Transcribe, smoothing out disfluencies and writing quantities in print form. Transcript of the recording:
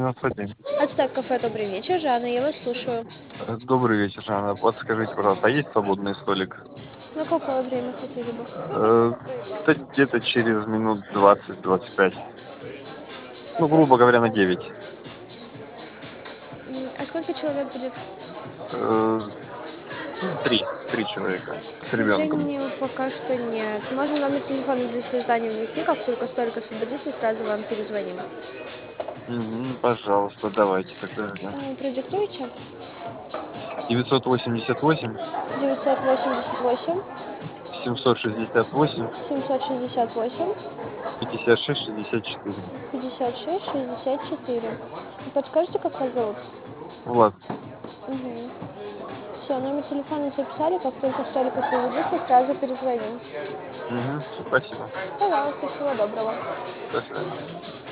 91. Ацтек кафе, добрый вечер, Жанна, я вас слушаю. Добрый вечер, Жанна. Подскажите, пожалуйста, а есть свободный столик? На какое время хотели бы? Э, Да где-то через минут 20-25. Ну, грубо говоря, на 9. А сколько человек будет? Э, Ну, три человека с К ребенком. сожалению, пока что нет. Можно номер телефона для связания ввести, как только столик освободится, сразу вам перезвоним. Пожалуйста, давайте тогда, да. Продиктуйте. 988 988 768 768 56 64. 56 64. Подскажите, как вас зовут? Влад. Все, номер телефона записали, как только столик освободится, сразу перезвоним. Спасибо. Пожалуйста, всего доброго. До свидания.